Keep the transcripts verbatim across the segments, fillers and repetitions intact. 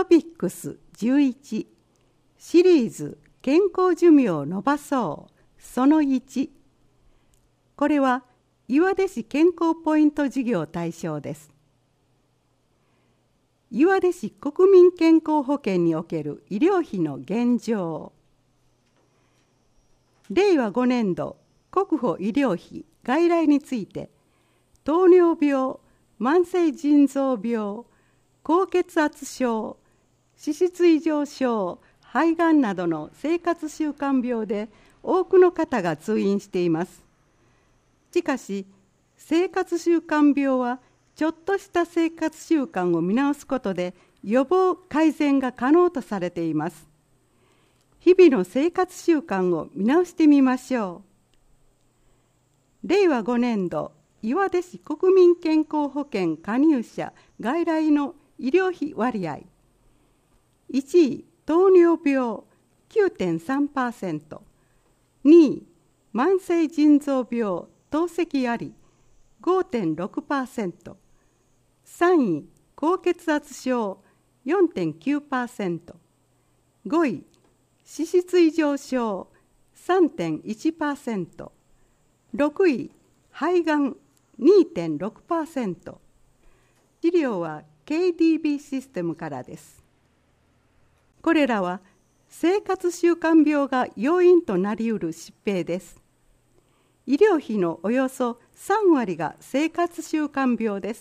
トピックスじゅういちシリーズ健康寿命を伸ばそうそのいち。これは岩出市健康ポイント事業対象です。岩出市国民健康保険における医療費の現状。れいわごねん度国保医療費概来について、糖尿病、慢性腎臓病、高血圧症、脂質異常症、肺がんなどの生活習慣病で多くの方が通院しています。しかし、生活習慣病はちょっとした生活習慣を見直すことで予防改善が可能とされています。日々の生活習慣を見直してみましょう。れいわごねん度岩出市国民健康保険加入者外来の医療費割合。いちい糖尿病 きゅうてんさんパーセント、にい慢性腎臓病透析あり ごてんろくパーセント、さんい高血圧症 よんてんきゅうパーセント、ごい脂質異常症 さんてんいちパーセント、ろくい肺がん にてんろくパーセント。資料は ケーディービー システムからです。これらは生活習慣病が要因となりうる疾病です。医療費のおよそさんわりが生活習慣病です。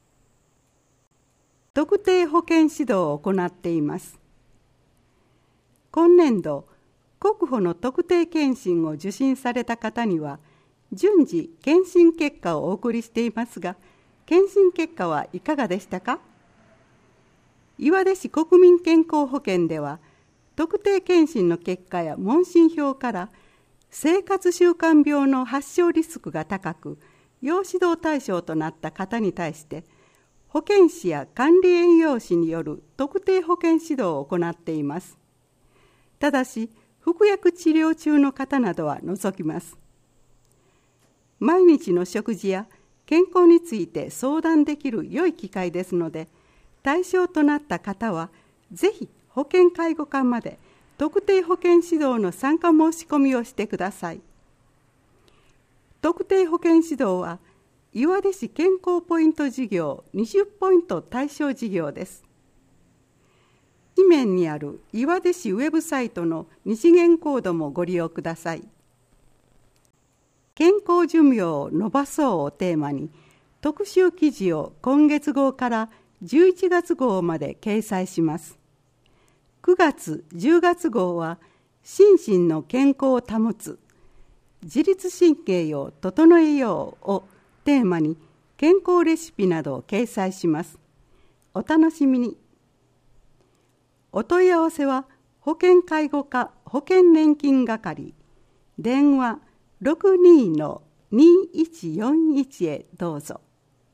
特定保険指導を行っています。今年度、国保の特定健診を受診された方には、順次健診結果をお送りしていますが、健診結果はいかがでしたか？岩出市国民健康保険では、特定健診の結果や問診票から生活習慣病の発症リスクが高く、要指導対象となった方に対して、保健師や管理栄養士による特定保健指導を行っています。ただし、服薬治療中の方などは除きます。毎日の食事や健康について相談できる良い機会ですので、対象となった方は、ぜひ保健介護官まで特定保健指導の参加申し込みをしてください。特定保健指導は、岩出市健康ポイント事業にじゅうポイント対象事業です。紙面にある岩出市ウェブサイトの二次元コードもご利用ください。健康寿命を伸ばそうをテーマに、特集記事を今月号からじゅういちがつ号まで掲載します。くがつ、じゅうがつ号は、心身の健康を保つ、自律神経を整えようをテーマに、健康レシピなどを掲載します。お楽しみに。お問い合わせは、保険介護課保険年金係、電話 ろくにーのにいちよんいち へどうぞ。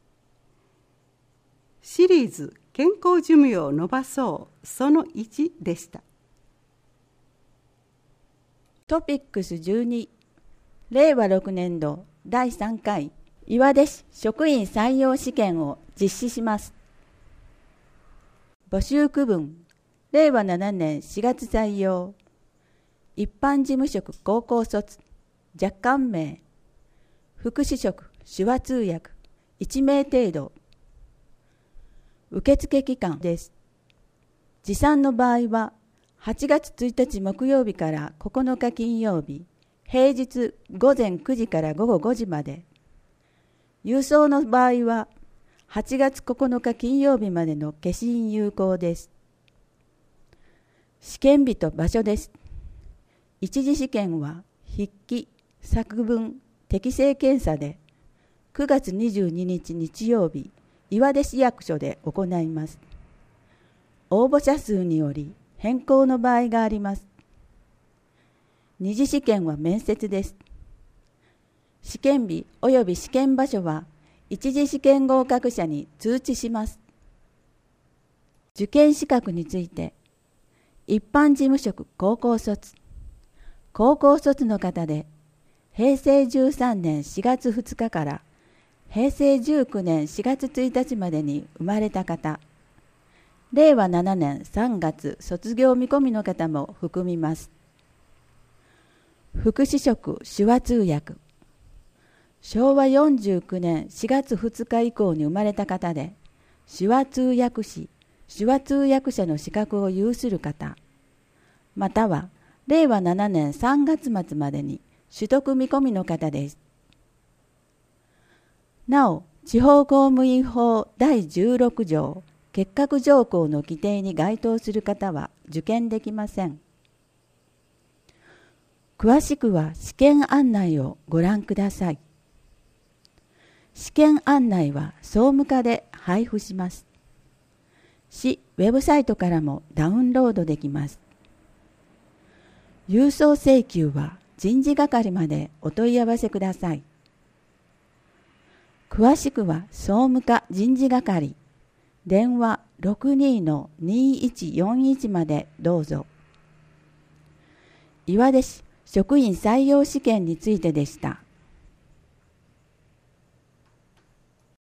シリーズ健康寿命を伸ばそうそのいちでした。 トピックスじゅうに、れいわろくねん度だいさんかい岩出市職員採用試験を実施します。募集区分、れいわななねんしがつ採用、一般事務職高校卒、若干名、福祉職手話通訳いちめい程度。受付期間です。持参の場合ははちがつついたち木曜日からここのか金曜日、平日ごぜんくじからごごごじまで。郵送の場合ははちがつここのか金曜日までの消印有効です。試験日と場所です。一次試験は筆記、作文、適正検査でくがつにじゅうににち日曜日、岩出市役所で行います。応募者数により変更の場合があります。二次試験は面接です。試験日および試験場所は一次試験合格者に通知します。受験資格について、一般事務職高校卒、高校卒の方で、へいせいじゅうさんねんしがつふつかからへいせいじゅうきゅうねんしがつついたちまでに生まれた方、 れいわななねんさんがつ卒業見込みの方も含みます。福祉職手話通訳。しょうわよんじゅうきゅうねんしがつふつか以降に生まれた方で、手話通訳士、手話通訳者の資格を有する方、またはれいわななねんさんがつ末までに取得見込みの方です。なお、地方公務員法だいじゅうろくじょう結核条項の規定に該当する方は受験できません。詳しくは試験案内をご覧ください。試験案内は総務課で配布します。市ウェブサイトからもダウンロードできます。郵送請求は人事係までお問い合わせください。詳しくは総務課人事係、電話 ろくにのにいちよんいち までどうぞ。岩出市職員採用試験についてでした。